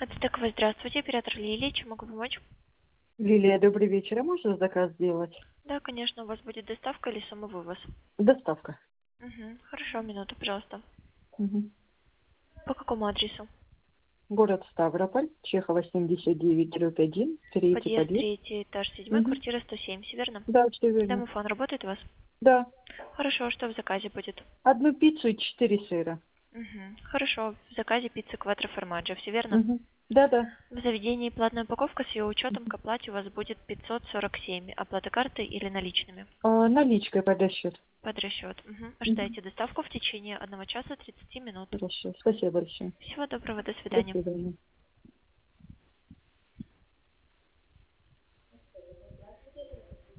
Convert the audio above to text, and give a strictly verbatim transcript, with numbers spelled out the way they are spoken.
Это такое, здравствуйте, оператор Лилия, чем могу помочь? Лилия, добрый вечер. А можно заказ сделать? Да, конечно, у вас будет доставка или самовывоз? Доставка. Угу. Хорошо, минуту, пожалуйста. Мгм. По какому адресу? Город Ставрополь, Чехова, семьдесят девять, дробь один, третий Подъезд, подъезд. третий этаж, седьмой, Мгм. квартира сто семь, все верно? Да, все верно. Домофон работает у вас? Да. Хорошо, что в заказе будет? Одну пиццу и четыре сыра. Угу. Хорошо, в заказе пицца квадро формаджо, все верно? Мгм. Да, да. В заведении платная упаковка с ее учетом к оплате у вас будет пятьсот сорок семь. Оплата картой или наличными? А, наличкой под расчет. Под расчет. Угу. Мгм. Ожидайте доставку в течение одного часа тридцати минут. Хорошо. Спасибо большое. Всего доброго, до До свидания. свидания.